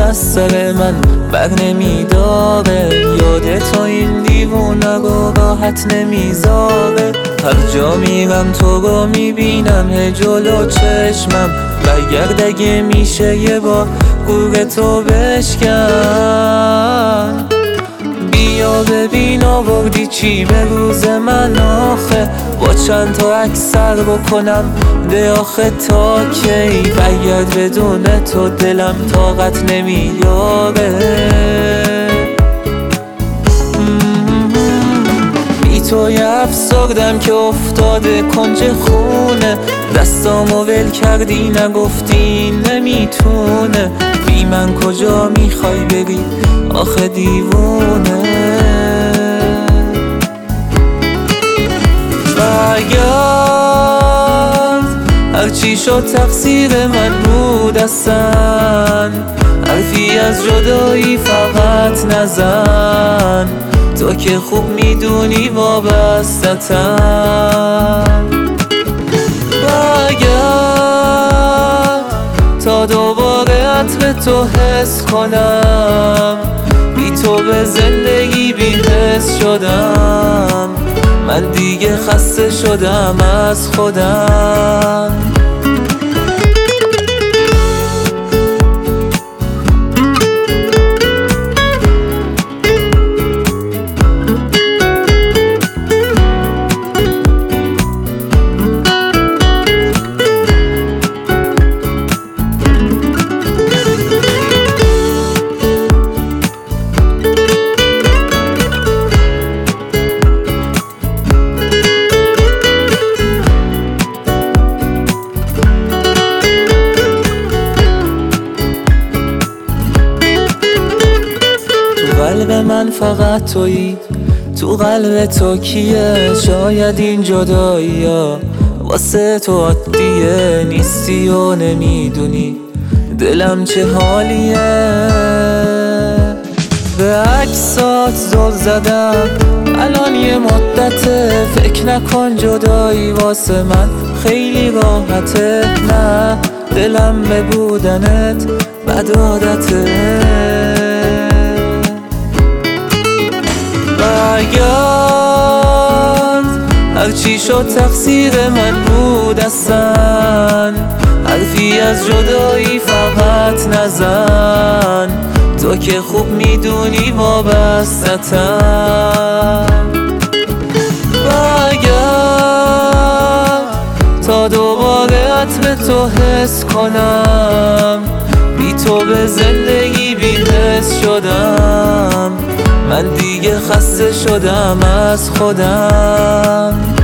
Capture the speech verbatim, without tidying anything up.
از سر من بر نمیداره. یاد تو این دیوونه رو راحت نمیذاره. هر جا میرم تو رو میبینم هی جلو چشمم. برگرد اگه میشه یه بار گور تو بشکن. بیا ببین آوردی چی به روز من آخه. با چند تا اکثر بکنم ده آخه تا کی. برگرد بدون تو دلم طاقت نمیاره. بی تو یه افسردم که افتاده کنج خونه. دستامو ول کردی نگفتی نمیتونه. بی من کجا میخوای بری آخه دیوونه. برگرد هرچی شد تقصیر من بود اصلا. حرفی از جدایی فقط نزن. تو که خوب میدونی وابسته‌تم. برگرد تا دوباره عطر تو حس کنم. بی تو به زندگی بی حس شدم. من دیگه خسته شدم از خودم. قلب من فقط تویی. تو قلب تو کیه؟ شاید این جدایی ها واسه تو عادیه. نیستی و نمیدونی دلم چه حالیه. به عکسات زل زدم الان یه مدته. فکر نکن جدایی واسه من خیلی راحته. نه دلم به بودنت بد عادته. برگرد هرچی شد تقصیر من بود اصلا. حرفی از جدایی فقط نزن. تو که خوب میدونی وابسته‌تم. برگرد تا دوباره عطر تو حس کنم. بی تو به زندگی بی حس شدم. من دیگه خسته شدم از خودم.